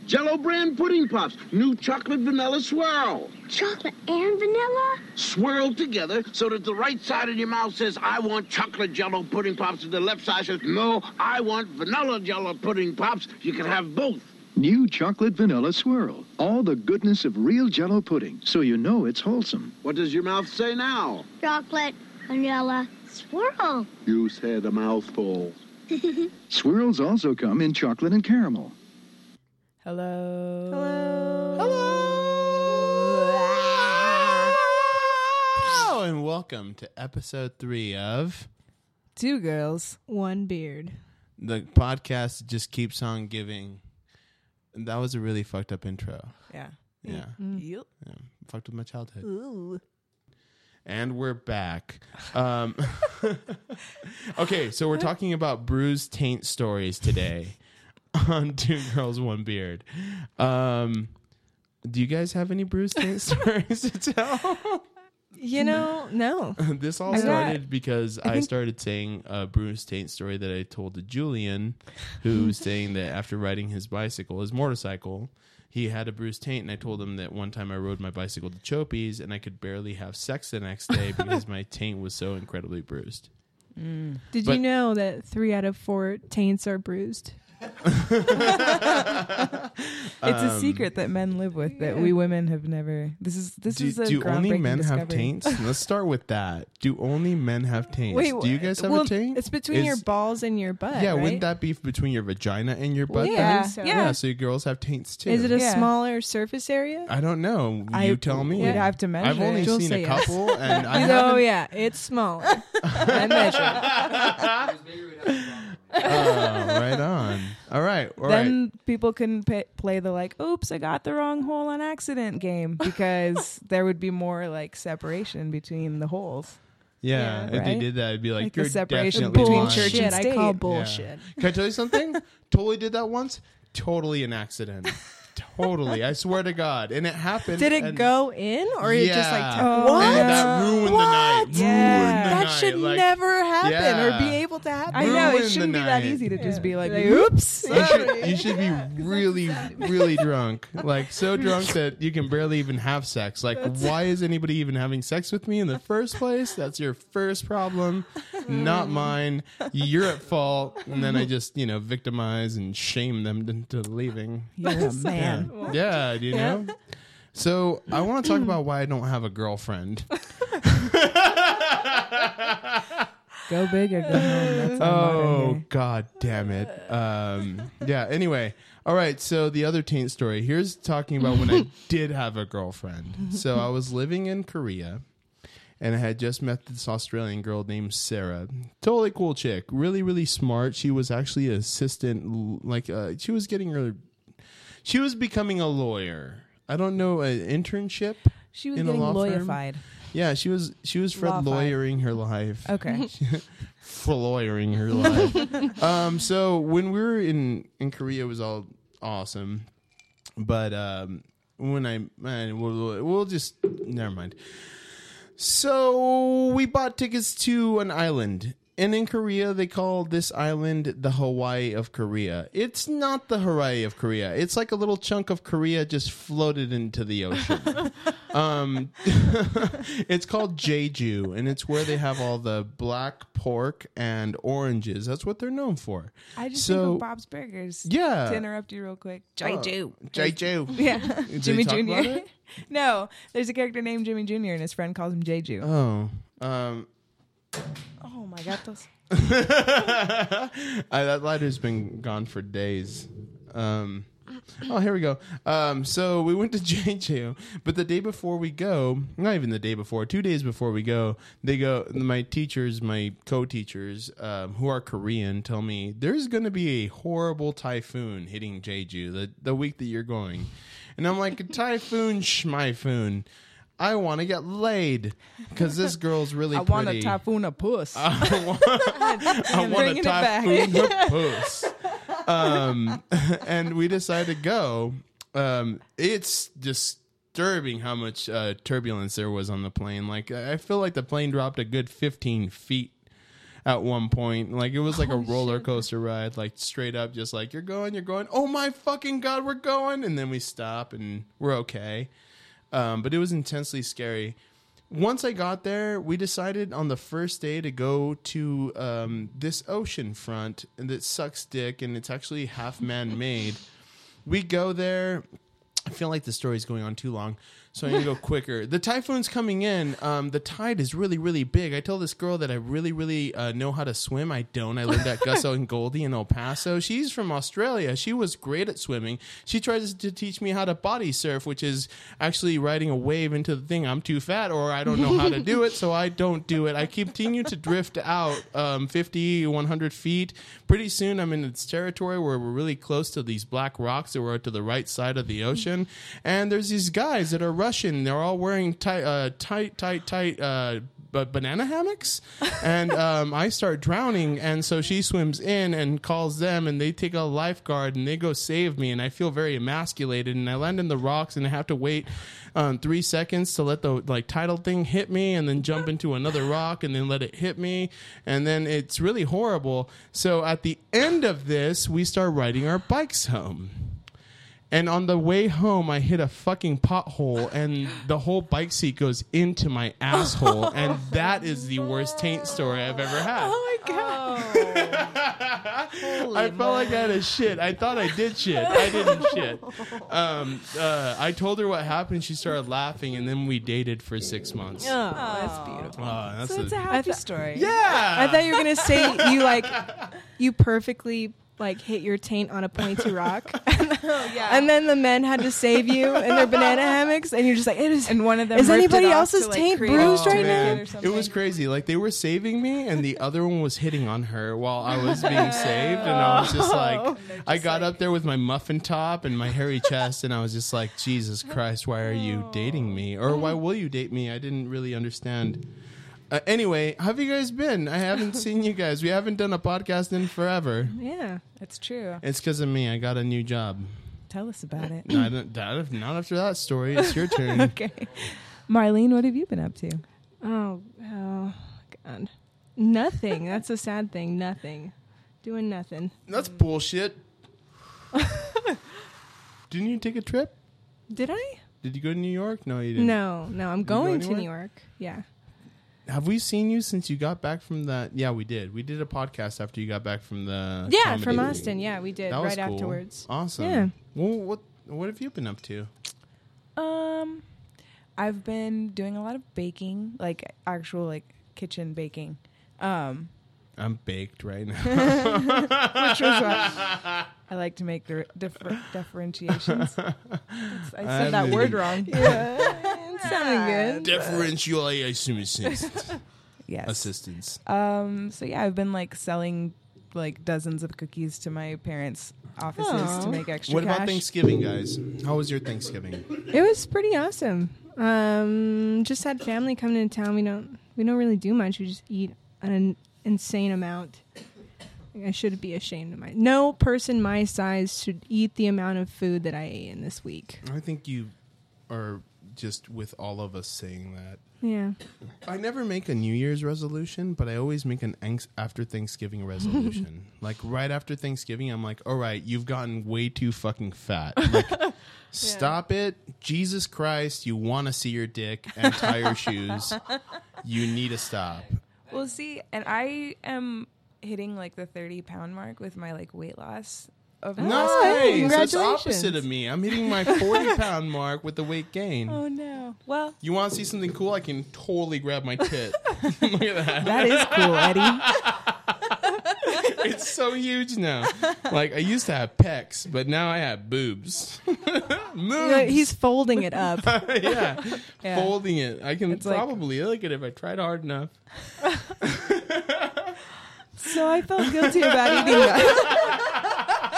Jell-O brand pudding pops. New chocolate vanilla swirl. Chocolate and vanilla? Swirled together so that the right side of your mouth says, I want chocolate Jell-O pudding pops, and the left side says, no, I want vanilla Jell-O pudding pops. You can have both. New chocolate vanilla swirl. All the goodness of real Jell-O pudding, so you know it's wholesome. What does your mouth say now? Chocolate, vanilla, swirl. You said a mouthful. Swirls also come in chocolate and caramel. Hello. Hello, and welcome to episode 3 of Two Girls, One Beard. the podcast that just keeps on giving. That was a really fucked up intro. Yeah. Yeah. Yep. Yeah. Fucked with my childhood. Ooh. And we're back. Okay, so we're talking about bruised taint stories today on Two Girls, One Beard. Do you guys have any bruised taint stories to tell? You know, no. This all started because I started saying a bruised taint story that I told to Julian, who was saying that after riding his motorcycle, he had a bruised taint, and I told him that one time I rode my bicycle to Chopey's, and I could barely have sex the next day because my taint was so incredibly bruised. Did you know that 3 out of 4 taints are bruised? It's a secret that men live with that we women have never. This is a do only groundbreaking men have discovery. taints? Let's start with that. Do only men have taints? Wait, do you guys have a taint? It's between your balls and your butt. Yeah, right? wouldn't that be between your vagina and your butt? yeah, then? so. Yeah, so your girls have taints too. Is it a Yeah. smaller surface area? I don't know. You tell me. We'd have to measure. I've only it. You'll seen say a yes. couple, and I Oh haven't. yeah, it's smaller. I measured. Oh, right on. All right. All right. Then people couldn't play the like, "Oops, I got the wrong hole on accident" game because there would be more like separation between the holes. Yeah, Yeah, if they right? did that, I'd be like, Like the you're separation definitely between lying. church and I state. call Yeah. bullshit. Can I tell you something? Totally did that once. Totally an accident. Totally. I swear to God. And it happened. Did it and- go in, or it just like Oh, And yeah. that ruined the night. Yeah. Ruined the That night. should Like, never happen yeah. or be able to happen. I Ruin know the it shouldn't be that night. easy to just be like, Like, "Oops." You should be really, really drunk. Like, so drunk that you can barely even have sex. Like, why is anybody even having sex with me in the first place? That's your first problem, not mine. You're at fault. And then I just, victimize and shame them into leaving. You're a man. Yeah, do you know? So, I want to talk about why I don't have a girlfriend. Go big or go home. That's our motto Oh, here. God damn it. Yeah, anyway. All right, so the other taint story. Here's talking about when I did have a girlfriend. So I was living in Korea, and I had just met this Australian girl named Sarah. Totally cool chick. Really, really smart. She was actually an assistant. She was becoming a lawyer. I don't know, an internship? She was in a getting law firm? lawyerified. Yeah, she was Fred Law-fied. lawyering her life. Okay. For lawyering her life. So when we were in Korea, it was all awesome. But we'll just never mind. So we bought tickets to an island. And in Korea, they call this island the Hawaii of Korea. It's not the Hawaii of Korea. It's like a little chunk of Korea just floated into the ocean. It's called Jeju, and it's where they have all the black pork and oranges. That's what they're known for. I just So- think of Bob's Burgers. Yeah. To interrupt you real quick. Jeju. Jeju. Yeah. Did Jimmy they talk about Jr. it? No, there's a character named Jimmy Jr. and his friend calls him Jeju. Oh. Oh my god, those. That lighter's been gone for days. Oh, here we go. So we went to Jeju, but the day before we go, not even the day before, 2 days before we go, my teachers, my co-teachers, who are Korean, tell me there's going to be a horrible typhoon hitting Jeju the week that you're going. And I'm like, typhoon, schmyphoon. I want to get laid because this girl's really pretty. I want a typhoon of puss. I want Bringing a it back. typhoon of puss. And we decided to go. It's disturbing how much turbulence there was on the plane. Like, I feel like the plane dropped a good 15 feet. at one point. Like it was like a roller coaster ride, like straight up, just like you're going. Oh my fucking God, we're going. And then we stop and we're okay. But it was intensely scary. Once I got there, we decided on the first day to go to this ocean front and that sucks dick, and it's actually half man-made. We go there. I feel like the story's going on too long, so I'm going to go quicker. The typhoon's coming in. The tide is really, really big. I tell this girl that I really, really know how to swim. I don't. I learned at Gus and Goldie in El Paso. She's from Australia. She was great at swimming. She tries to teach me how to body surf, which is actually riding a wave into the thing. I'm too fat, or I don't know how to do it, so I don't do it. I continue to drift out 50, 100 feet. Pretty soon I'm in its territory where we're really close to these black rocks that were to the right side of the ocean. And there's these guys that are Russian. They're all wearing tight banana hammocks. And I start drowning. And so she swims in and calls them, and they take a lifeguard and they go save me. And I feel very emasculated. And I land in the rocks, and I have to wait 3 seconds to let the tidal thing hit me, and then jump into another rock and then let it hit me. And then it's really horrible. So at the end of this, we start riding our bikes home. And on the way home, I hit a fucking pothole, and the whole bike seat goes into my asshole. And that is the worst taint story I've ever had. Oh my God. I felt like I had a shit. I thought I did shit. I didn't shit. I told her what happened. She started laughing, and then we dated for 6 months. Oh, that's beautiful. That's So it's a happy story. yeah. I thought you were going to say you perfectly hit your taint on a pointy rock. And then the men had to save you in their banana hammocks, and you're just like, And one of them is ripped anybody it off else's to, taint create bruised a right tourniquet now? or something. It was crazy. Like they were saving me, and the other one was hitting on her while I was being saved. And I was just like, I got up there with my muffin top and my hairy chest, and I was just like, Jesus Christ, why are you dating me? Or why will you date me? I didn't really understand. Anyway, how have you guys been? I haven't seen you guys. We haven't done a podcast in forever. Yeah. It's true. It's because of me. I got a new job. Tell us about it. No, not after that story. It's your turn. Okay. Marlene, what have you been up to? Oh, God. Nothing. That's a sad thing. Nothing. Doing nothing. That's bullshit. Didn't you take a trip? Did I? Did you go to New York? No, you didn't. No. I'm going to anywhere? New York. Yeah. Have we seen you since you got back from that? Yeah, we did. We did a podcast after you got back from the Yeah, comedy from thing. Austin. Yeah, we did That was right cool. afterwards. Awesome. Yeah. Well, what have you been up to? I've been doing a lot of baking, actual kitchen baking. I'm baked right now. Which was what I like to make the differentiations. I said that word wrong. It sounded good. Differentiations. Yes. Assistance. So yeah, I've been selling dozens of cookies to my parents' offices to make extra What cash. about Thanksgiving, guys? How was your Thanksgiving? It was pretty awesome. Just had family coming into town. We don't really do much. We just eat an insane amount. I should be ashamed of myself. No person my size should eat the amount of food that I ate in this week. I think you are just with all of us saying that. Yeah. I never make a New Year's resolution, but I always make an after Thanksgiving resolution. Right after Thanksgiving, I'm like, all right, you've gotten way too fucking fat. Stop it. Jesus Christ, you want to see your dick and tie your shoes. You need to stop. Well, see, and I am hitting the 30-pound mark with my weight loss of Nice. hey, That's congratulations. opposite of me. I'm hitting my 40-pound mark with the weight gain. Oh no. Well, You want to see something cool? I can totally grab my tit. Look at that. that is cool, Eddie. It's so huge now. I used to have pecs, but now I have boobs. Moves. He's folding it up. yeah. Yeah. Folding it. I can It's like- probably look at it if I tried hard enough. So I felt guilty about eating that.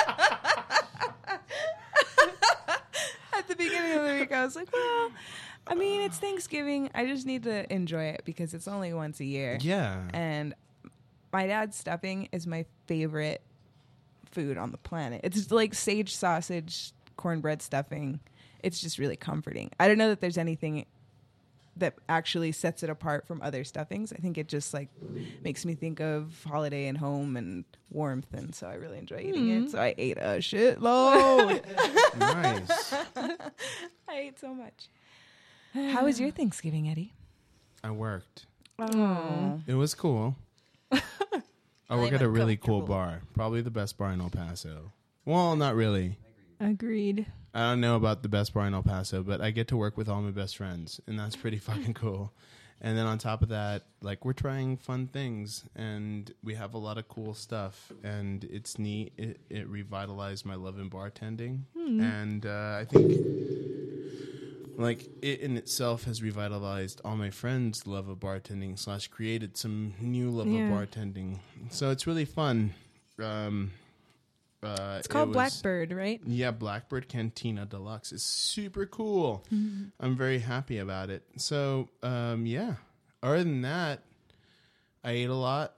At the beginning of the week, I was like, well, I mean, it's Thanksgiving. I just need to enjoy it because it's only once a year. Yeah. And my dad's stuffing is my favorite food on the planet. It's like sage sausage, cornbread stuffing. It's just really comforting. I don't know that there's anything that actually sets it apart from other stuffings. I think it just like makes me think of holiday and home and warmth, and so I really enjoy eating it. So I ate a shitload. Nice. I ate so much. How was your Thanksgiving, Eddie? I worked. Oh, It was cool. I work at a really cool uncomfortable. bar. Probably the best bar in El Paso. Well, not really. Agreed. I don't know about the best bar in El Paso, but I get to work with all my best friends, and that's pretty fucking cool. And then on top of that, like, we're trying fun things, and we have a lot of cool stuff, and it's neat. It revitalized my love in bartending, and I think, like, it in itself has revitalized all my friends' love of bartending / created some new love Yeah. of bartending. So it's really fun. It's called Blackbird, right? Yeah, Blackbird Cantina Deluxe is super cool. I'm very happy about it. So, yeah. Other than that, I ate a lot.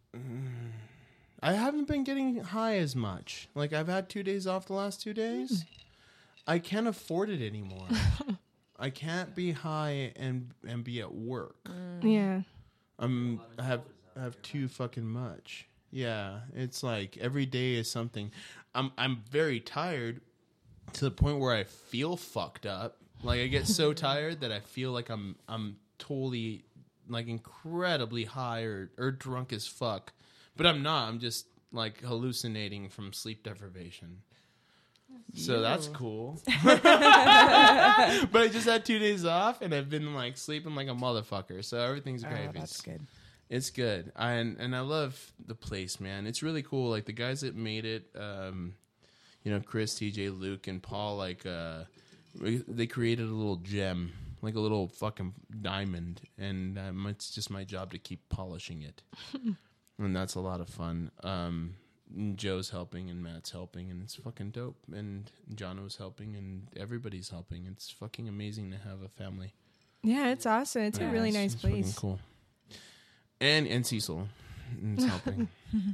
I haven't been getting high as much. Like, I've had 2 days off the last 2 days. I can't afford it anymore. I can't be high and be at work. Yeah. I have too fucking much. Yeah, it's like every day is something. I'm very tired to the point where I feel fucked up. Like, I get so tired that I feel like I'm totally, like, incredibly high or drunk as fuck. But I'm not. I'm just like hallucinating from sleep deprivation. So that's cool. But I just had 2 days off and I've been like sleeping like a motherfucker. So everything's great. that's good. It's good. And I love the place, man. It's really cool. Like, the guys that made it, Chris, TJ, Luke, and Paul, like, they created a little gem, like a little fucking diamond. And it's just my job to keep polishing it. And that's a lot of fun. Joe's helping and Matt's helping, and it's fucking dope. And Jono's helping, and everybody's helping. It's fucking amazing to have a family. Yeah, it's awesome. It's a really nice It's fucking place. cool. And Cecil is helping.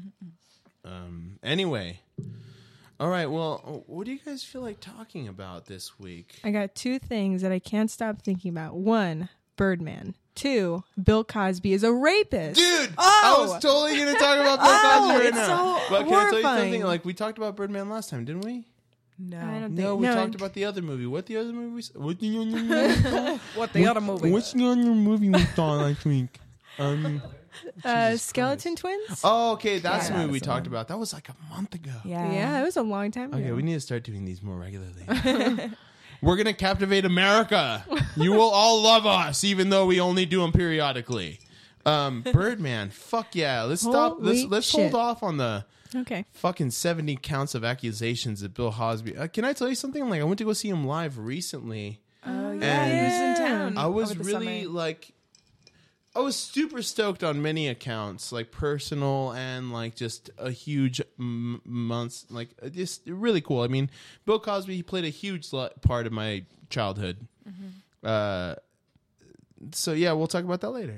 Anyway. All right, well, what do you guys feel like talking about this week? I got two things that I can't stop thinking about. One, Birdman. Two, Bill Cosby is a rapist. Dude, I was totally going to talk about Bill Cosby right it's now. so But can I tell you horrifying. something? Like, we talked about Birdman last time, didn't we? No. I don't No, think we talked about the other movie. What the other movie? What the other movie? What the other movie? What's the other movie we saw last week? Skeleton Twins. Oh, okay, that's the Yeah, movie we that's the talked one. about. That was like a month ago. Yeah, it was a long time ago. Okay, we need to start doing these more regularly. We're going to captivate America. You will all love us, even though we only do them periodically. Birdman, fuck yeah. Let's stop. Holy Let's shit. hold off on the Okay. fucking 70 counts of accusations that Bill Cosby. Can I tell you something? Like, I went to go see him live recently. Oh, And yeah. He was in town. I was over the really summer. like, I was super stoked on many accounts, like personal and like just a huge months, like just really cool. I mean, Bill Cosby, he played a huge part of my childhood. Mm-hmm. So yeah, we'll talk about that later.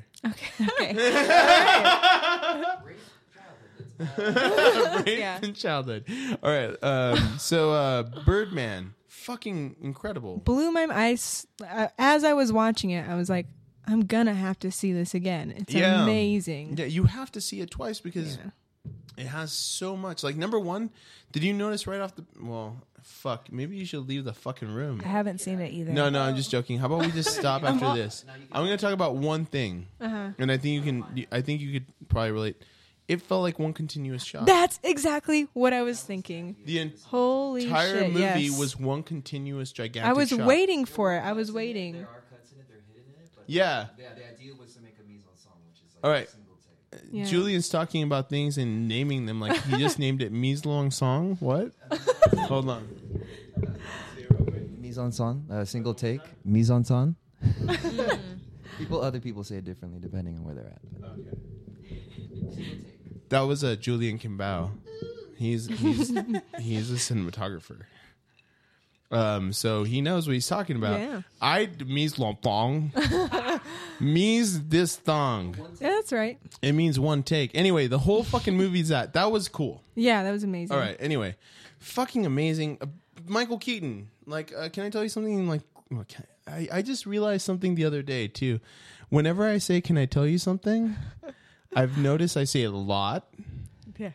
Rape Yeah. in childhood. All right. So Birdman, fucking incredible. Blew my eyes. As I was watching it, I was like, I'm gonna have to see this again. It's Yeah. amazing. Yeah, you have to see it twice because Yeah. it has so much. Like, number one, did you notice right off the... Well, fuck. Maybe you should leave the fucking room. I haven't seen it either. No, I'm just joking. How about we just stop after this? I'm going to talk about one thing. And I think you could probably relate. It felt like one continuous shot. That's exactly what I was thinking. The Holy entire shit! movie yes. was one continuous gigantic I was shot. waiting for it. I was waiting. There are cuts in it, they're hidden in it, but Yeah. the idea was to make a mise en scène, which is like All right. a single take. Yeah. Julian's talking about things and naming them like he just named it Mise Long Song. What? Hold on. Mise en scène, single take, mise en scène. Other people say it differently depending on where they're at. But. That was Julian Kimbao. He's a cinematographer. So he knows what he's talking about. Yeah. I mise long thong. Mise this thong. Yeah, that's right. It means one take. Anyway, the whole fucking movie's that was cool. Yeah, that was amazing. All right. Anyway, fucking amazing. Michael Keaton. Like, can I tell you something? Like, I just realized something the other day too. Whenever I say, "Can I tell you something?" I've noticed I say it a lot. Yeah.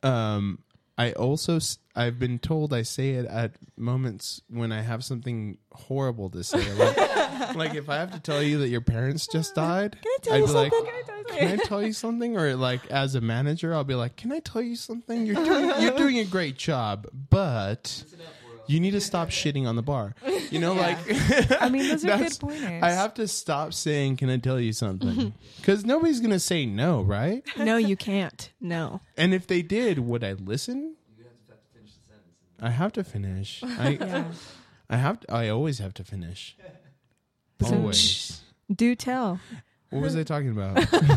I've been told I say it at moments when I have something horrible to say. Like if I have to tell you that your parents just died, Can I tell you something? Can I tell you something? Or like as a manager, I'll be like, "Can I tell you something? You're doing a great job, but you need to stop shitting on the bar." You know, Yeah. like I mean, those are good that's- pointers. I have to stop saying, "Can I tell you something?" Because nobody's gonna say no, right? No, you can't. No. And if they did, would I listen? I have to finish. I always have to finish. Always. Do tell. What was I talking about?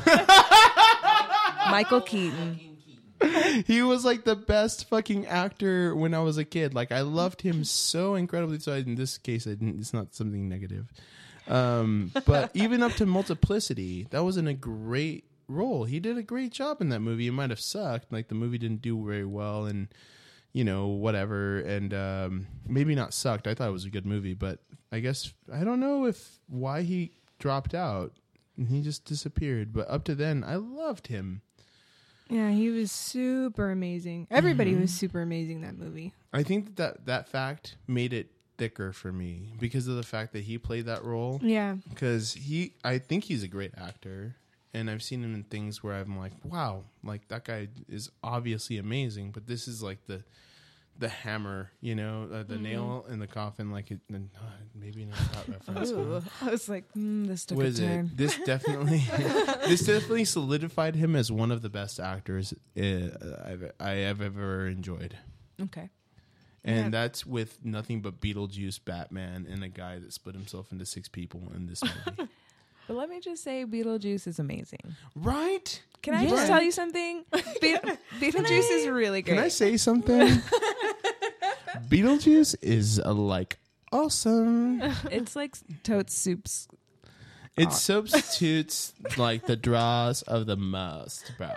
Michael Keaton. He was like the best fucking actor when I was a kid. Like I loved him so incredibly. So in this case, it's not something negative. But even up to Multiplicity, that wasn't a great role. He did a great job in that movie. It might have sucked. Like the movie didn't do very well, and you know whatever. And maybe not sucked. I thought it was a good movie, but I guess I don't know why he dropped out. And he just disappeared. But up to then, I loved him. Yeah, he was super amazing. Everybody was super amazing in that movie. I think that fact made it thicker for me because of the fact that he played that role. Yeah. Because I think he's a great actor, and I've seen him in things where I'm like, wow, like that guy is obviously amazing, but this is like the hammer, you know, the nail in the coffin, like it. Maybe not that reference. Ooh, I was like, this took What a is turn. it? This definitely solidified him as one of the best actors I have ever enjoyed. Okay. And that's with nothing but Beetlejuice, Batman, and a guy that split himself into 6 people in this movie. But let me just say, Beetlejuice is amazing. Right? Can I just tell you something? Beetlejuice is really great. Can I say something? Beetlejuice is like awesome. It's like Totes Soup's. It substitutes like the draws of the most, bro.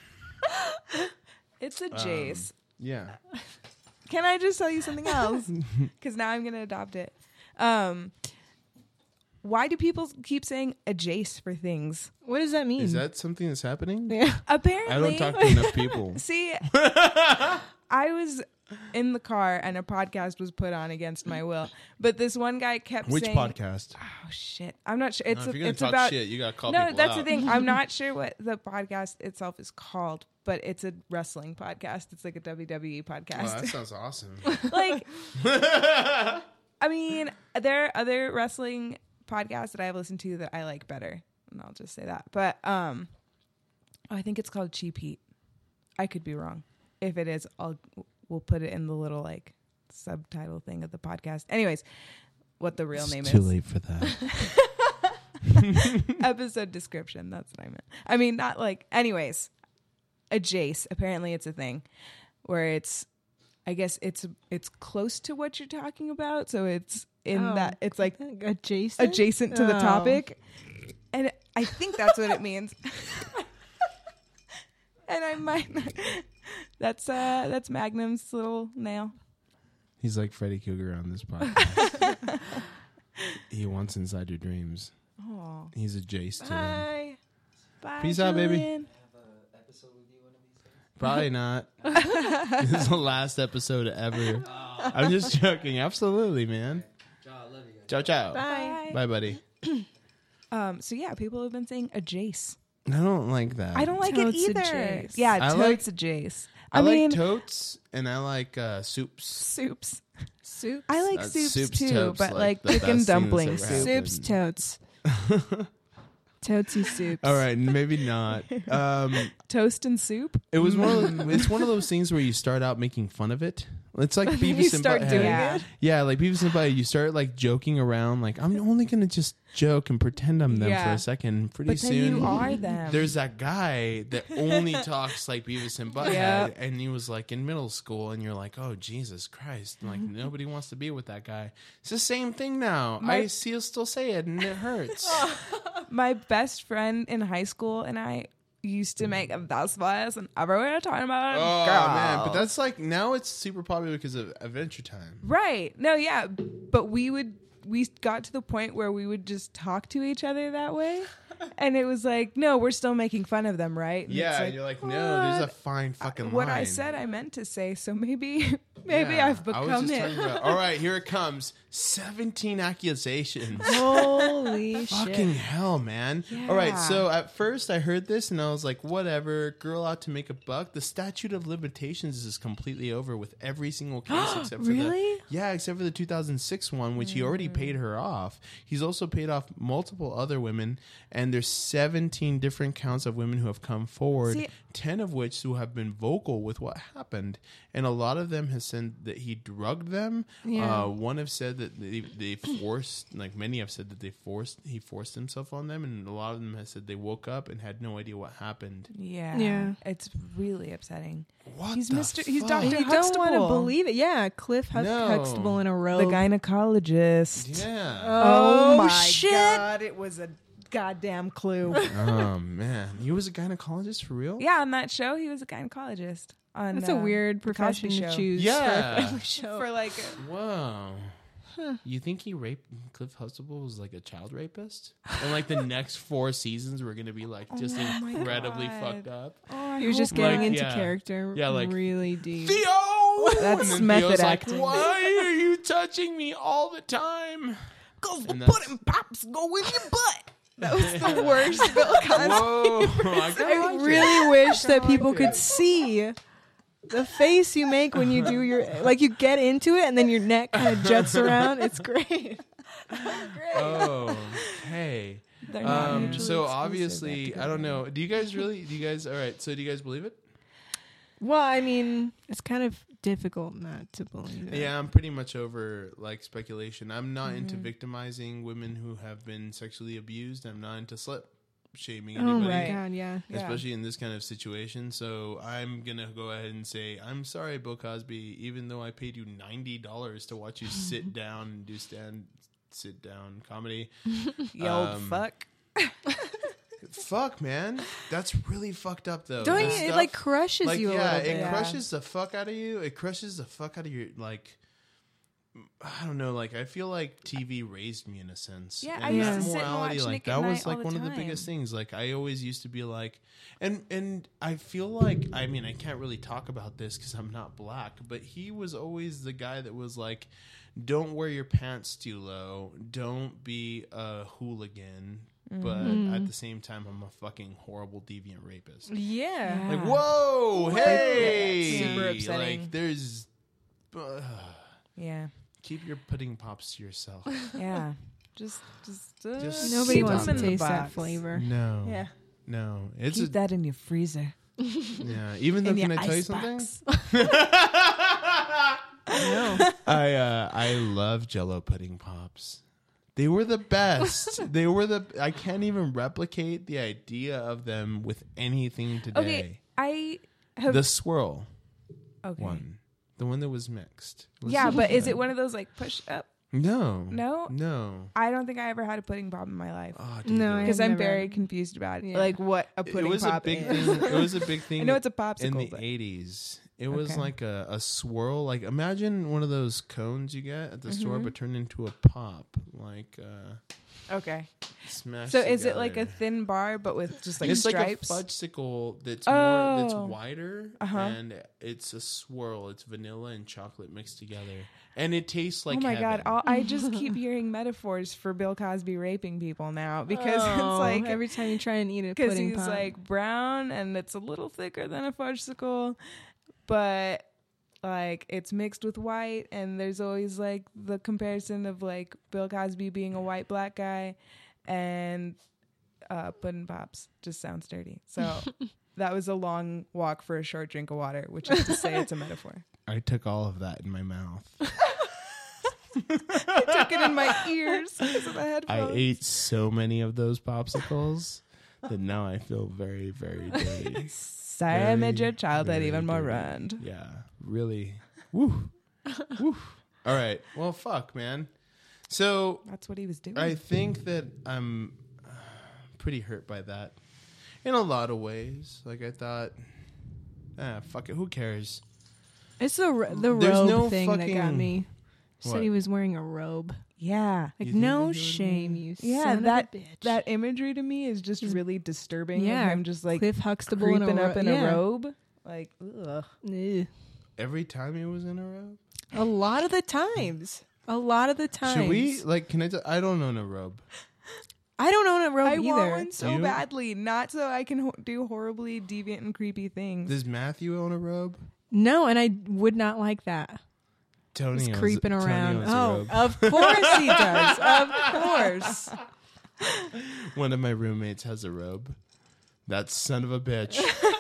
It's a Jace. Yeah. Can I just tell you something else? Because now I'm going to adopt it. Why do people keep saying a Jace for things? What does that mean? Is that something that's happening? Yeah. Apparently. I don't talk to enough people. See, I was in the car and a podcast was put on against my will. But this one guy kept Which saying... podcast? Oh, shit. I'm not sure. It's, If you're gonna it's talk about... shit, you gotta call No, people that's out. the thing. I'm not sure what the podcast itself is called, but it's a wrestling podcast. It's like a WWE podcast. Wow, that sounds awesome. Like, I mean, there are other wrestling podcasts that I've listened to that I like better, and I'll just say that. But I think it's called Cheap Heat. I could be wrong. If it is, we'll put it in the little like subtitle thing of the podcast. Anyways, what the real name Too is. late for that. Episode description. That's what I meant. I mean, not like. Anyways, a Jace. Apparently, it's a thing where it's. I guess it's close to what you're talking about. So it's in that it's like adjacent to the topic, and I think that's what it means. And I might not. That's Magnum's little nail. He's like Freddy Krueger on this podcast. He wants inside your dreams. Oh, He's a Jace to them. bye. Bye. Peace out, baby. Julian. Probably not. This is the last episode ever. I'm just joking. Absolutely, man. Ciao, ciao. Bye. Bye, buddy. So yeah, people have been saying a Jace. I don't like that. I don't like Totes it a either. Jace. Yeah, I totes a Jace. I mean, like totes and I like soups. soups. Soups. I like That's soups soups too, totes, but like like the chicken best thing that's dumpling ever soup. happened. Soups totes. Toatsy soups. All right, maybe not. Toast and soup. It was it's one of those things where you start out making fun of it. It's like Beavis You and start Butthead. doing Yeah. it. Yeah, like Beavis and Butthead. You start like joking around. Like I'm only gonna just joke and pretend I'm them for Yeah. a second. Pretty But then soon, you are them. there's that guy that only talks like Beavis and Butthead, Yeah. and he was like in middle school, and you're like, oh Jesus Christ! Like nobody wants to be with that guy. It's the same thing now. I still say it, and it hurts. My best friend in high school and I used to make that's voice and everyone talking about Oh girls. man, but that's like now it's super popular because of Adventure Time. Right. No, yeah. But we would we got to the point where we would just talk to each other that way. And it was like, no, we're still making fun of them, right? And Yeah, it's you're like, no, there's a fine fucking line. what I said I meant to say, so maybe Yeah, I've I was become just it. talking about, all right, here it comes. 17 accusations. Holy Fucking shit. hell, man. All right, Yeah. so at first I heard this and I was like, whatever, girl out to make a buck. The statute of limitations is completely over with every single case except for Really? except for the 2006 one, which he already paid her off. He's also paid off multiple other women, and there's 17 different counts of women who have come forward, See- 10 of which who have been vocal with what happened, and a lot of them have said that he drugged them. Yeah. One have said that they forced, like many have said that he forced himself on them, and a lot of them have said they woke up and had no idea what happened. Yeah. Yeah. It's really upsetting. What He's the Mr. He's fuck? Dr. You don't want to Huxtable. believe it. Yeah, Cliff No. Huxtable in a row. The gynecologist. Yeah. Oh, my shit. God. It was a goddamn clue. Oh man, he was a gynecologist for real? Yeah, on that show, he was a gynecologist. On, That's a weird The profession Cosby to Show. choose Yeah. for a family show. For like, Wow. You think he raped Cliff Huxtable was like a child rapist? And like the next 4 seasons were gonna be like just my incredibly God. fucked up. He was just Like, getting into yeah. character Yeah, like, really deep. Theo! That's And then method Theo's acting. Like, why are you touching me all the time? Cause And that's- pops go in your butt. That was the worst Bill Cosby. Whoa! I kinda I liked it. really wish that people could see the face you make when you do your, like you get into it and then your neck kind of jets around. It's great. Oh, hey. They're not mutually So exclusive. They have obviously, to go I don't know. together. Do you guys, all right, so do you guys believe it? Well, I mean, it's kind of difficult not to believe it. Yeah, I'm pretty much over like speculation. I'm not into victimizing women who have been sexually abused. I'm not into slut shaming Oh anybody. my god, yeah. Yeah. Especially in this kind of situation. So I'm going to go ahead and say, I'm sorry, Bill Cosby, even though I paid you $90 to watch you sit down and do sit down comedy. You old fuck. Fuck, man. That's really fucked up, though. Don't you? This It stuff- like crushes you a yeah, little it bit. Yeah. crushes the fuck out of you. It crushes the fuck out of your, like, I don't know, like, I feel like TV raised me in a sense. Yeah, And I used that to sit and morality, watch like, Nick at that Night was, all like, the one of the time. biggest things. Like, I always used to be like, and I feel like, I mean, I can't really talk about this because I'm not black, but he was always the guy that was like, don't wear your pants too low. Don't be a hooligan. But at the same time, I'm a fucking horrible deviant rapist. Yeah. Yeah. Like, whoa, hey, Super upsetting. Like, there's, Yeah. keep your pudding pops to yourself. Yeah. Just Nobody keep wants them to in the taste that box. flavor. No, Yeah. no, it's Keep that in your freezer. yeah. Even though, In your can I tell you ice something? box. I love Jello pudding pops. They were the best. I can't even replicate the idea of them with anything today. Okay, I have. The swirl Okay. one. The one that was mixed. Was Yeah, it but is good? it one of those like push up? No. No? No. I don't think I ever had a pudding pop in my life. Oh, dude, No, it Because I've I'm never- very confused about Yeah. like what a pudding was pop a big is. thing. It was a big thing. I know it's a popsicle, in the but- 80s. It was Okay. like a swirl. Like imagine one of those cones you get at the store, Mm-hmm. but turned into a pop. Like Okay. smashed. So is it like a together. thin bar but with just like it's stripes? like a fudgesicle that's Oh. more that's wider Uh-huh. and it's a swirl. It's vanilla and chocolate mixed together, and it tastes like oh my heaven. god! I just keep hearing metaphors for Bill Cosby raping people now because Oh, it's like every time you try and eat a because pudding he's pop. like brown and it's a little thicker than a fudgesicle, but like it's mixed with white, and there's always like the comparison of like Bill Cosby being a white black guy, and pudding pops just sounds dirty. So that was a long walk for a short drink of water, which is to say it's a metaphor. I took all of that in my mouth. I took it in my ears because of the I headphones. ate so many of those popsicles that now I feel very, very dirty. Sorry, I made your childhood very even more dirty. ruined. Yeah, really. Woo. Woo. All right. Well, fuck, man. So That's what he was doing. I think that I'm pretty hurt by that in a lot of ways. Like I thought, fuck it. Who cares? it's the There's robe no thing that got fucking- me. Said What? he was wearing a robe. Yeah. Like, You think no that he was shame, you Yeah, son that of a bitch. that imagery to me is just really disturbing. Yeah, of him just like Cliff Huxtable creeping up in yeah. a robe. Like, ugh. Ugh. Every time he was in a robe? A lot of the times. A lot of the times. Should we, like, can I don't own a robe. I don't own a robe I either. want one so You? badly, not so I can do horribly deviant and creepy things. Does Matthew own a robe? No, and I would not like that. Tony He's owns- creeping Tony around. owns a Oh, robe. of course he does. Of course. One of my roommates has a robe. That son of a bitch.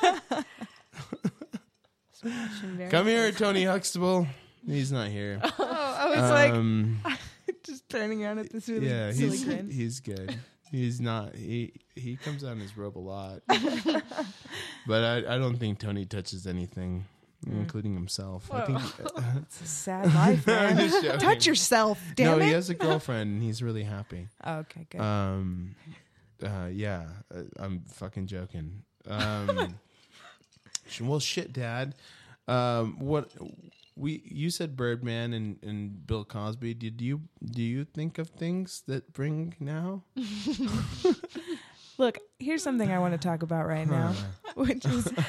Come here, Tony Huxtable. He's not here. Oh, I was Um, like just turning around at this really yeah, silly grin. he's good. He's not. He comes out in his robe a lot. But I don't think Tony touches anything, including himself. I think It's a sad life, I'm man. just joking. Touch yourself, damn No, it. he has a girlfriend and he's really happy. Oh, okay, good. Yeah, I'm fucking joking. Well, shit, Dad. You said Birdman and Bill Cosby. Do you think of things that bring now? Look, here's something I want to talk about right now, which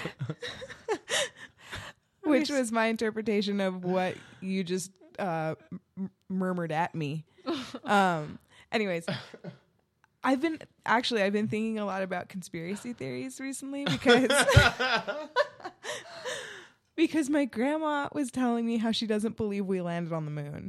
was my interpretation of what you just murmured at me. Anyways, I've been thinking a lot about conspiracy theories recently because my grandma was telling me how she doesn't believe we landed on the moon.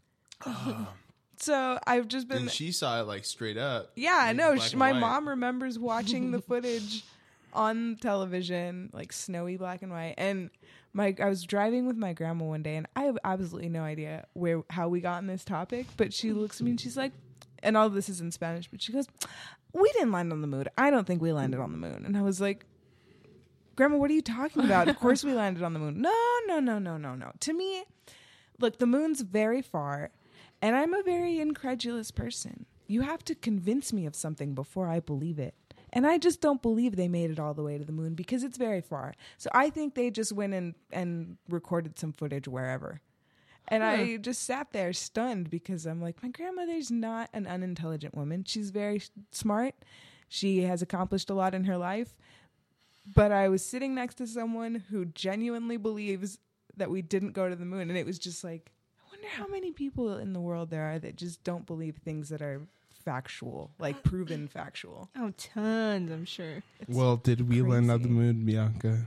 So I've just been And she saw it like straight up. Yeah, I like, know. black and My white. mom remembers watching the footage on television, like snowy black and white. And I was driving with my grandma one day, and I have absolutely no idea how we got on this topic. But she looks at me and she's like, and all of this is in Spanish, but she goes, "We didn't land on the moon. I don't think we landed on the moon." And I was like, "Grandma, what are you talking about? Of course we landed on the moon." No. To me, look, the moon's very far. And I'm a very incredulous person. You have to convince me of something before I believe it. And I just don't believe they made it all the way to the moon because it's very far. So I think they just went and recorded some footage wherever. And I just sat there stunned because I'm like, my grandmother's not an unintelligent woman. She's very smart. She has accomplished a lot in her life. But I was sitting next to someone who genuinely believes that we didn't go to the moon. And it was just like, I wonder how many people in the world there are that just don't believe things that are factual, like proven factual. Oh, tons, I'm sure. Well, did we land on the crazy. moon, Bianca?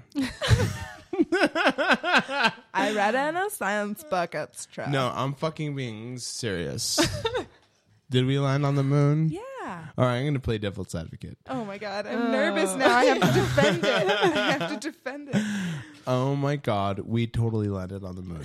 I read it in a science book extra. No, I'm fucking being serious. Did we land on the moon? Yeah. All right, I'm going to play devil's advocate. Oh my God. I'm nervous now. I have to defend it. Oh my God, we totally landed on the moon.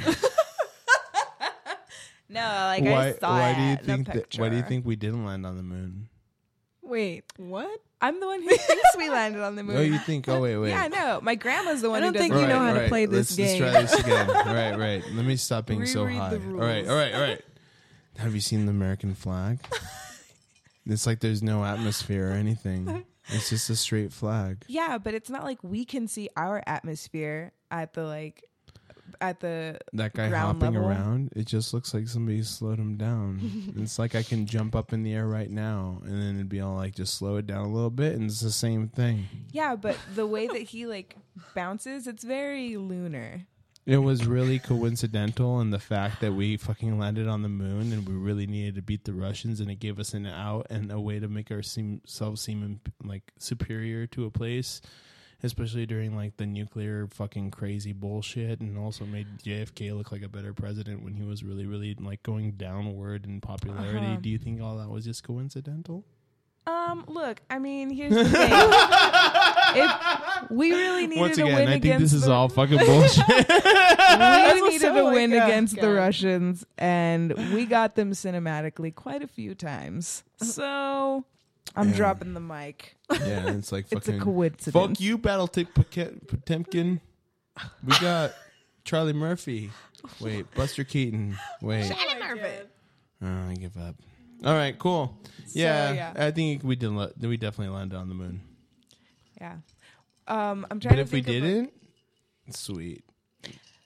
No, like why? I saw Why it do you in a think that? Why do you picture. think we didn't land on the moon? Wait, what? I'm the one who thinks we landed on the moon. Oh, you think? Oh, wait. Yeah, no. My grandma's the one I who don't think doesn't. you know how to play this Let's game. try this again. Right. Let me stop being so Reread high. the All right. Have you seen the American flag? It's like there's no atmosphere or anything. It's just a straight flag. Yeah, but it's not like we can see our atmosphere at the That guy ground hopping level. around, it just looks like somebody slowed him down. It's like I can jump up in the air right now, and then it'd be all like, just slow it down a little bit, and it's the same thing. Yeah, but the way that he like bounces, it's very lunar. It was really coincidental, and the fact that we fucking landed on the moon, and we really needed to beat the Russians, and it gave us an out and a way to make ourselves seem like superior to a place. Especially during like the nuclear fucking crazy bullshit, and also made JFK look like a better president when he was really, really like going downward in popularity. Do you think all that was just coincidental? Look, I mean, here's the thing. If we really needed Once to again, win I think against this is the, all fucking bullshit. we needed to so win like, oh, against the God. Russians, and we got them cinematically quite a few times. So I'm Yeah. dropping the mic. Yeah, it's like It's a fucking coincidence. fuck you, Potemkin. We got Charlie Murphy. Wait, Buster Keaton. Wait, I give up. All right, cool. Yeah, yeah. I think we definitely landed on the moon. Yeah. I'm trying But to if we think of, didn't, sweet.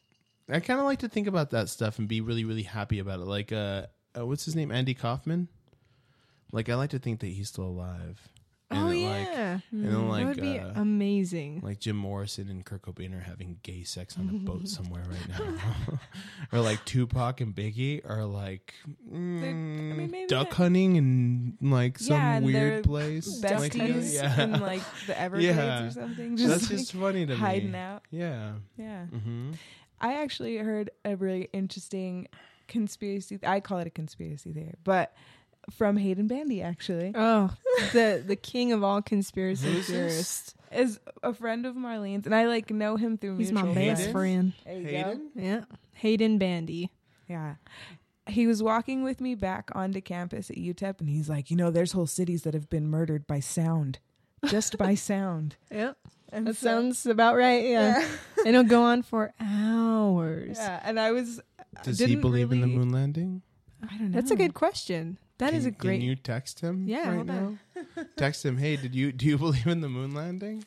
I kind of like to think about that stuff and be really, really happy about it. Like, what's his name? Andy Kaufman. Like, I like to think that he's still alive. Oh, And yeah. and then like That would be amazing. like Jim Morrison and Kurt Cobain are having gay sex on a boat somewhere right now, or like Tupac and Biggie are like maybe duck that- hunting in like some and they're weird place. Like, besties yeah. in like the Everglades Yeah. or something. That's like, just funny to hiding me. out. Yeah. Yeah. Mm-hmm. I actually heard a really interesting conspiracy. I call it a conspiracy theory, but from Hayden Bandy, actually, Oh, the king of all conspiracy Who's this? theorists. is a friend of Marlene's, and I like know him through He's my mutual best friends. friend. There you go. Hayden? Yeah. Hayden Bandy. Yeah. He was walking with me back onto campus at UTEP, and he's like, there's whole cities that have been murdered by sound, just by sound. Yep. And That so- sounds about right. Yeah. And it'll go on for hours. Yeah, and I was. Does he didn't believe in the really- moon landing? I don't know. That's a good question. That is a great. Can you text him? Yeah, right hold on. now. Text him. Hey, do you believe in the moon landing?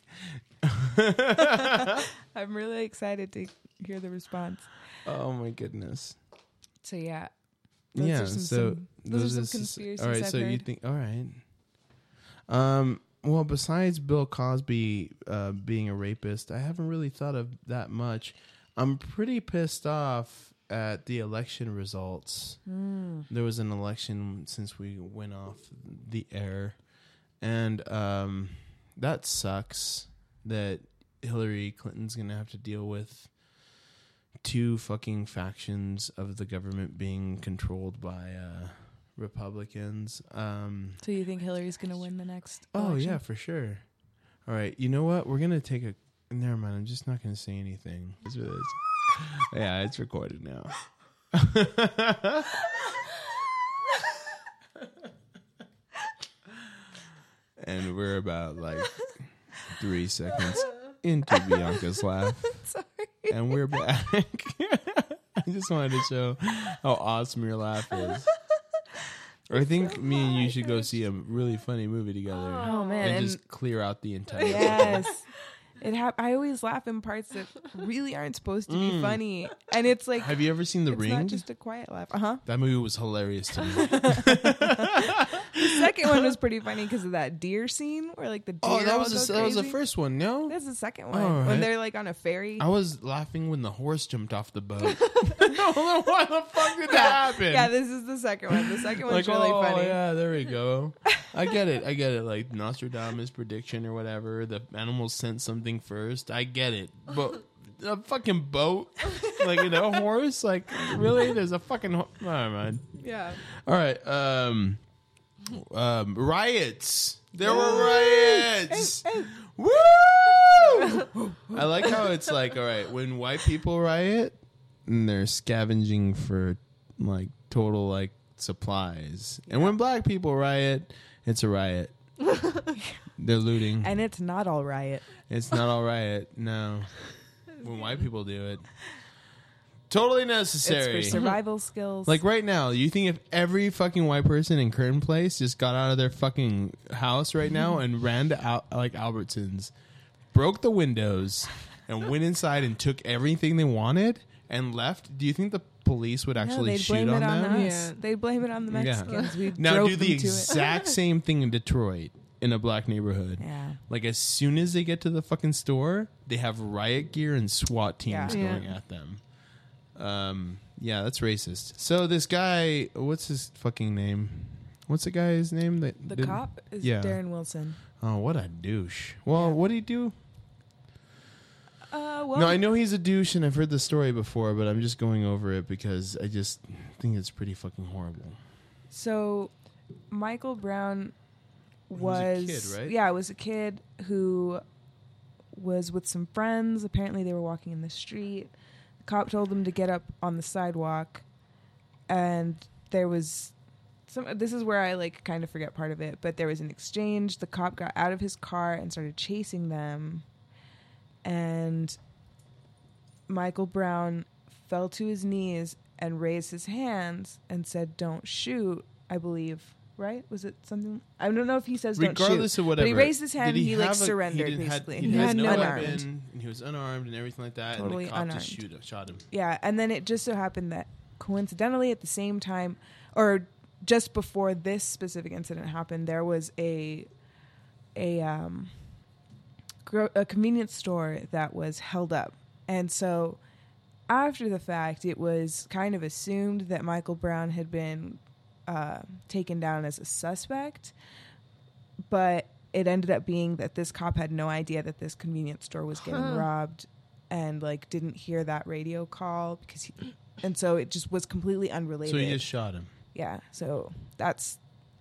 I'm really excited to hear the response. Oh my goodness. So yeah. Yeah. are So those are those some is- conspiracies All right. I've So you heard. think? All right. Well, besides Bill Cosby being a rapist, I haven't really thought of that much. I'm pretty pissed off at the election results. There was an election since we went off the air, and that sucks that Hillary Clinton's gonna have to deal with two fucking factions of the government being controlled by Republicans. So you think Hillary's going to win the next Oh election? yeah, for sure. All right, you know what? We're gonna take a. Never mind. I'm just not gonna say anything. Yeah, it's recorded now. And we're about like 3 seconds into Bianca's laugh. Sorry. And we're back. I just wanted to show how awesome your laugh is. I think me and you should go see a really funny movie together. Oh, man. And just clear out the entire Yes. I always laugh in parts that really aren't supposed to be funny. And it's like, Have you ever seen The it's Ring? not just a quiet laugh. Uh-huh. That movie was hilarious to me. The second one was pretty funny because of that deer scene where like the deer Oh, that all was go that was the crazy. first one. No, That's the second one. All right. When they're like on a ferry. I was laughing when the horse jumped off the boat. I don't know why the fuck did that happen. Yeah, this is the second one. The second one's Like, really oh, funny. yeah, there we go. I get it. Like Nostradamus' prediction or whatever. The animals sent something first. I get it. But a fucking boat, like a horse, like really? There's a fucking. Never mind. Yeah. All right. Riots. There were riots. Woo! I like how it's like, all right, when white people riot, and they're scavenging for like total like supplies, and when black people riot, it's a riot. They're looting. And it's not all riot. It's not all riot. No. When white people do it, totally necessary. It's for survival skills. Like right now, you think if every fucking white person in Curtin Place just got out of their fucking house right now and ran to like Albertsons, broke the windows, and went inside and took everything they wanted and left, do you think the police would actually they'd shoot blame on it on them? us. Yeah. They'd blame it on the Mexicans. We Now drove do the them to it. exact same thing in Detroit in a black neighborhood. Yeah. Like as soon as they get to the fucking store, they have riot gear and SWAT teams Yeah. going at them. Yeah, that's racist. So this guy, what's his fucking name? What's the guy's name? That The did- cop is Yeah. Darren Wilson. Oh, what a douche. Well, what did he do? Well, No, I know he's a douche, and I've heard the story before, but I'm just going over it because I just think it's pretty fucking horrible. so Michael Brown Was was a kid, right? Yeah, was a kid who was with some friends. Apparently, they were walking in the street. The cop told them to get up on the sidewalk, and there was some. This is where I like kind of forget part of it, but there was an exchange. The cop got out of his car and started chasing them, and Michael Brown fell to his knees and raised his hands and said, "Don't shoot," I believe, right? Was it something? I don't know if he says don't Regardless shoot, of whatever, but he raised his hand. did He like have surrendered he didn't basically. He had no unarmed. weapon. And he was unarmed and everything like that. Totally and the cop unarmed. just shot him. Yeah, and then it just so happened that coincidentally at the same time, or just before this specific incident happened, there was a convenience store that was held up, and so after the fact, it was kind of assumed that Michael Brown had been taken down as a suspect, but it ended up being that this cop had no idea that this convenience store was getting robbed, and like didn't hear that radio call and so it just was completely unrelated. So he just shot him. Yeah, so that's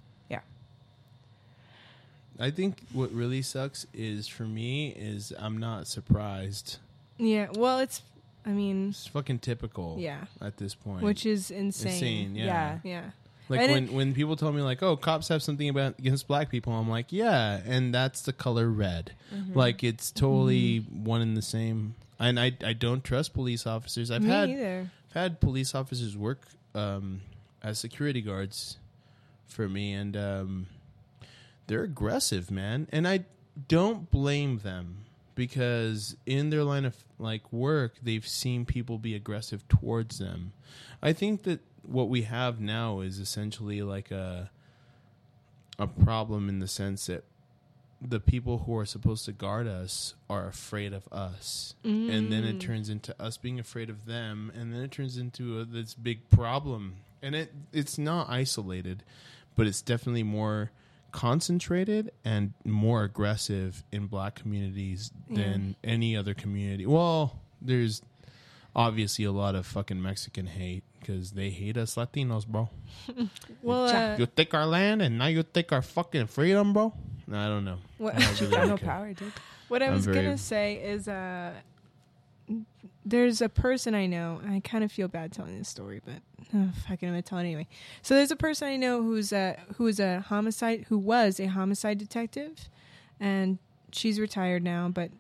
I think what really sucks is for me is I'm not surprised. Yeah. Well, it's It's fucking typical. Yeah. At this point, which is insane. Yeah. Yeah. Like And when people tell me like, oh, cops have something against black people, I'm like, yeah, and that's the color red. Like it's totally one and the same. And I don't trust police officers. I've Me had either. had police officers work as security guards for me, and they're aggressive, man. And I don't blame them because in their line of like work, they've seen people be aggressive towards them. I think that what we have now is essentially like a problem in the sense that the people who are supposed to guard us are afraid of us, and then it turns into us being afraid of them, and then it turns into this big problem. And it's not isolated, but it's definitely more concentrated and more aggressive in black communities than any other community. Well, there's obviously a lot of fucking Mexican hate because they hate us Latinos, bro. Well, You take our land and now you take our fucking freedom, bro. No, I don't know. What- I don't really got no care. power, dude. what I I'm was very- gonna say is, there's a person I know. I kind of feel bad telling this story, but fucking, I'm gonna tell it anyway. So there's a person I know who was a homicide detective, and she's retired now. But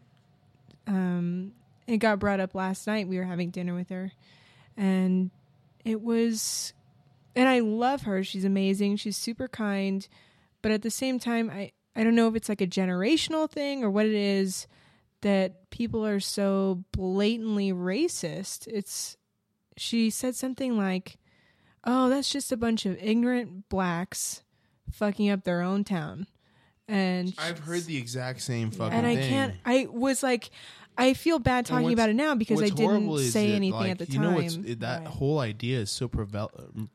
it got brought up last night. We were having dinner with her, and it was, and I love her. She's amazing. She's super kind, but at the same time, I don't know if it's like a generational thing or what it is that people are so blatantly racist. She said something like, "Oh, that's just a bunch of ignorant blacks fucking up their own town." And I've heard the exact same fucking and thing. I was like, I feel bad talking what's- about it now because I What's horrible didn't is say that, anything like, at the you know, time. that Right. whole idea is so prevalent.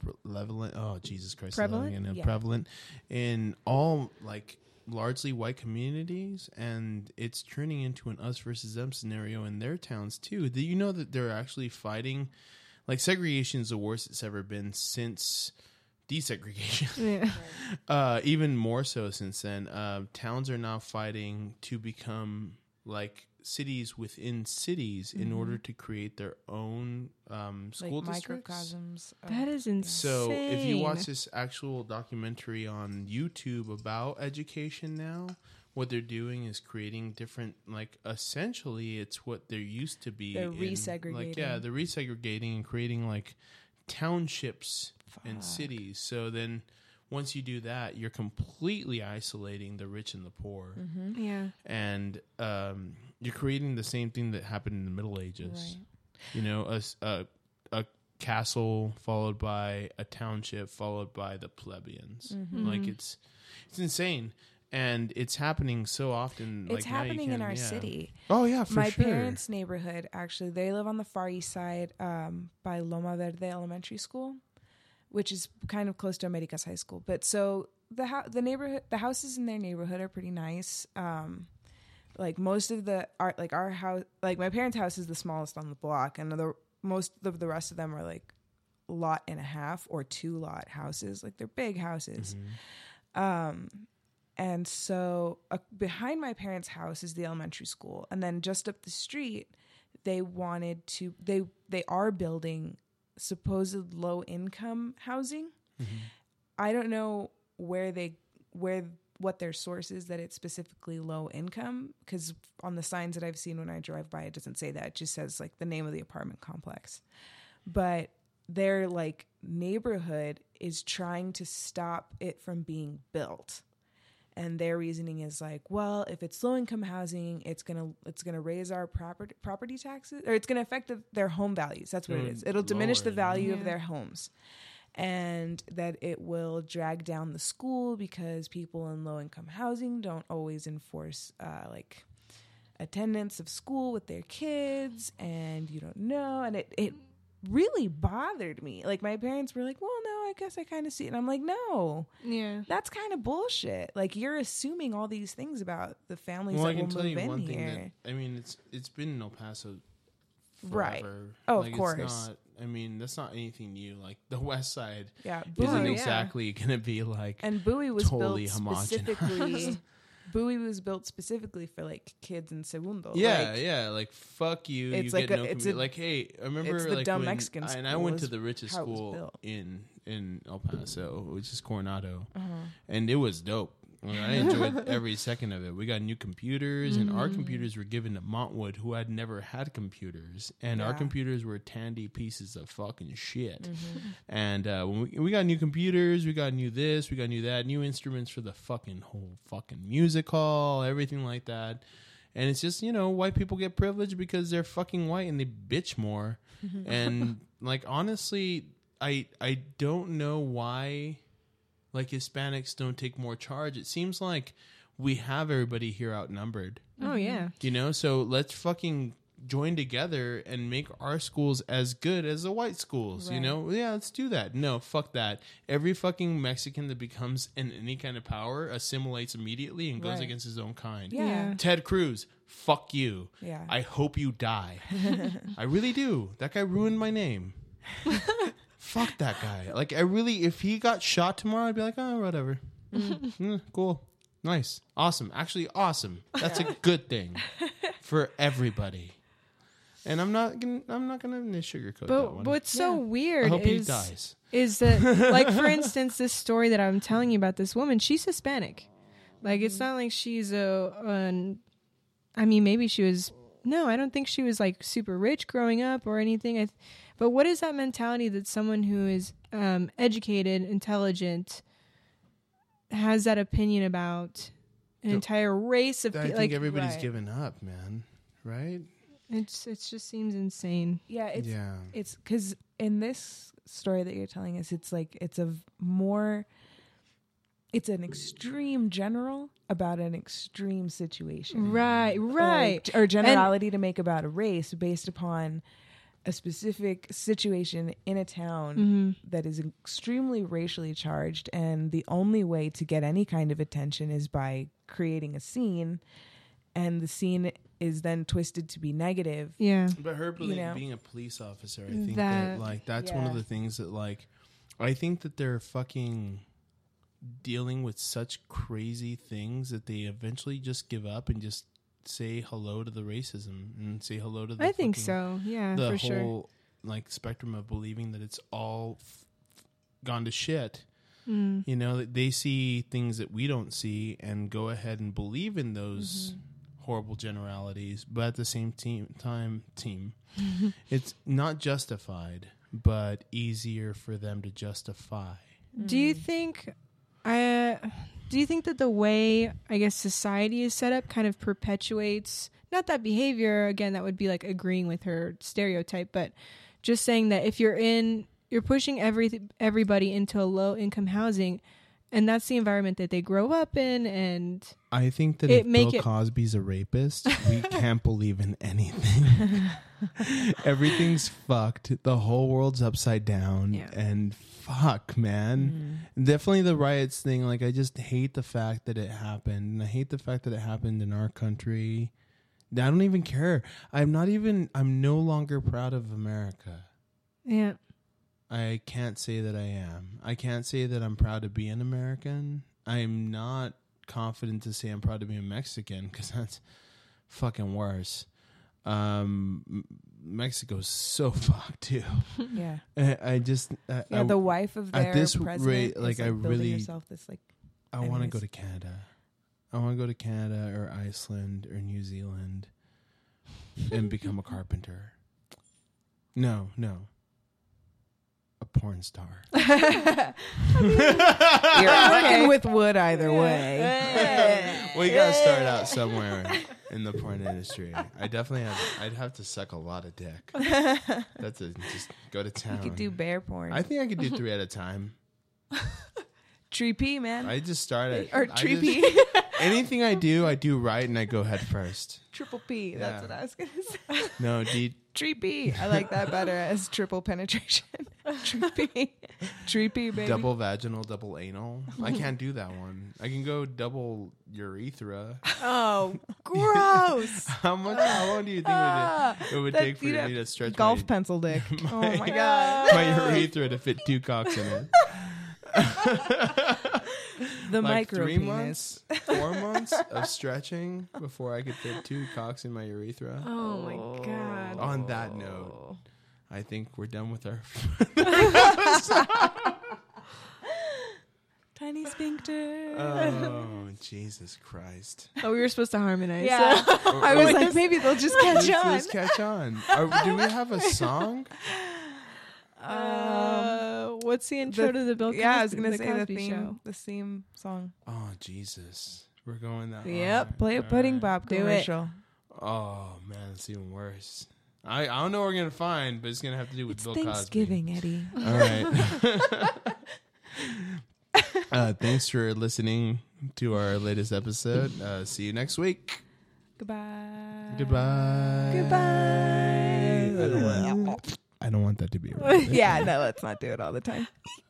Oh, Jesus Christ! Prevalent? Yeah. Prevalent in all like largely white communities, and it's turning into an us versus them scenario in their towns too. Do you know that they're actually fighting? Like segregation is the worst it's ever been since desegregation. Yeah. Even more so since then. Towns are now fighting to become like cities within cities in order to create their own school Like districts. microcosms. of- That is insane. So if you watch this actual documentary on YouTube about education now, what they're doing is creating different, like essentially it's what there used to be. They're Like, resegregating. they're resegregating and creating like townships and cities. So then once you do that, you're completely isolating the rich and the poor. Yeah. And you're creating the same thing that happened in the Middle Ages. Right. You know, a castle followed by a township followed by the plebeians. Like it's insane, and it's happening so often. It's like, now you happening in can't- our yeah. city. Oh yeah, for My sure. parents' neighborhood, actually, they live on the Far East Side by Loma Verde Elementary School, which is kind of close to Americas High School. But so the houses in their neighborhood are pretty nice. Like most of our house, like my parents' house is the smallest on the block, and most of the rest of them are like lot and a half or 2 lot houses. Like they're big houses. And so behind my parents' house is the elementary school. And then just up the street, they are building supposed low income housing. I don't know what their source is that it's specifically low income, because on the signs that I've seen when I drive by, it doesn't say that. It just says like the name of the apartment complex. But their like neighborhood is trying to stop it from being built. And their reasoning is like, well, if it's low income housing, it's gonna raise our property taxes, or it's gonna affect their home values. That's what it is. It'll diminish the value of their homes, and that it will drag down the school because people in low income housing don't always enforce like attendance of school with their kids, and you don't know. And it really bothered me. Like, my parents were like, well, no, I guess I kind of see it. And I'm like, no, that's kind of bullshit. Like, you're assuming all these things about the families that will move in here. I mean, it's been in El Paso forever. Right. Oh, like, of course. It's not, I mean, that's not anything new. Like, the West Side Bowie, isn't exactly going to be like and Bowie was totally built homogenous. specifically. Bowie was built specifically for like kids in Segundo. Yeah, like fuck you. It's you like get a- no it's commu- a- like, hey, I remember it's the like dumb when Mexican and I school went to is the richest how it was school built. in El Paso, which is Coronado, Uh-huh. and it was dope. Like, I enjoyed every second of it. We got new computers, and our computers were given to Montwood, who had never had computers, and our Yeah. computers were Tandy pieces of fucking shit. And when we got new computers, we got new this, we got new that, new instruments for the fucking whole fucking music hall, everything like that. And it's just, white people get privilege because they're fucking white and they bitch more. And like, honestly, I don't know why like Hispanics don't take more charge. It seems like we have everybody here outnumbered. Oh yeah. So let's fucking join together and make our schools as good as the white schools. Right. Yeah, let's do that. No, fuck that. Every fucking Mexican that becomes in any kind of power assimilates immediately and goes Right. against his own kind. Yeah. Ted Cruz, fuck you. Yeah. I hope you die. I really do. That guy ruined my name. Fuck that guy. Like, if he got shot tomorrow, I'd be like, oh, whatever. Cool. Nice. Awesome. Actually, awesome. That's a good thing for everybody. And I'm not gonna sugarcoat that But one. what's so I weird hope he dies. is that, like, for instance, this story that I'm telling you about this woman, she's Hispanic. Like, it's not like she's maybe she was, no, I don't think she was, like, super rich growing up or anything. But what is that mentality that someone who is educated, intelligent, has that opinion about an entire race of I people? think Like, everybody's right. given up, man. Right? it just seems insane. Yeah, Yeah. it's because in this story that you're telling us, it's like it's an extreme general about an extreme situation, Right. or generality to make about a race based upon a specific situation in a town that is extremely racially charged, and the only way to get any kind of attention is by creating a scene, and the scene is then twisted to be negative. Yeah. But her being a police officer, I think that like that's one of the things that like I think that they're fucking dealing with such crazy things that they eventually just give up and just say hello to the racism and say hello to the I think fucking- so. Yeah, the for whole sure. like spectrum of believing that it's all gone to shit. Mm. That they see things that we don't see and go ahead and believe in those horrible generalities, but at the same time, it's not justified, but easier for them to justify. Do you think that the way, I guess, society is set up kind of perpetuates not that behavior, again, that would be like agreeing with her stereotype, but just saying that if you're pushing everybody into a low income housing, and that's the environment that they grow up in, and I think that if Bill Cosby's a rapist, we can't believe in anything. Everything's fucked. The whole world's upside down. Yeah. And fuck, man. Definitely the riots thing. Like, I just hate the fact that it happened. And I hate the fact that it happened in our country. I don't even care. I'm no longer proud of America. yeah. I can't say that I am. I can't say that I'm proud to be an American. I'm not confident to say I'm proud to be a Mexican, because that's fucking worse. Mexico's so fucked too. Yeah. The wife of their at this president rate, is like, I building really, herself this like. I want to anyways. go to Canada. I want to go to Canada or Iceland or New Zealand and become a carpenter. No. a porn star. You're working with wood either way. Well, you gotta start out somewhere in the porn industry. I'd have to suck a lot of dick. That's just go to town. You could do bear porn. I think I could do 3 at a time. Tree P, man. I just started. Or Tree P. Anything I do right, and I go head first. Triple P. That's Yeah. what I was going to say. No, Tree P. I like that better as triple penetration. Tree P. Tree P, baby. double vaginal, double anal. I can't do that one. I can go double urethra. Oh, gross. How long do you think it would take for me to stretch golf my, pencil dick. Oh my god. my urethra to fit 2 cocks in it? The Like micro 3 penis. months, 4 months of stretching before I could fit 2 cocks in my urethra. Oh my god. On that note, I think we're done with our. Tiny sphincter. Oh, Jesus Christ! Oh, we were supposed to harmonize. Yeah. So I was like, maybe they'll just catch on. Let's catch on. Do we have a song? What's the intro to the Bill Cosby? Yeah, I was gonna say the Cosby theme, Show? the theme song. Oh, Jesus! We're going that. Yep. hard. Play a All Pudding right. Bob Do it. commercial. Oh man, it's even worse. I don't know what we're gonna find, but it's gonna have to do with It's Bill Thanksgiving, Eddie. Cosby. All right. Thanks for listening to our latest episode. See you next week. Goodbye. Goodbye. Goodbye. I don't want that to be right. Yeah, no, let's not do it all the time.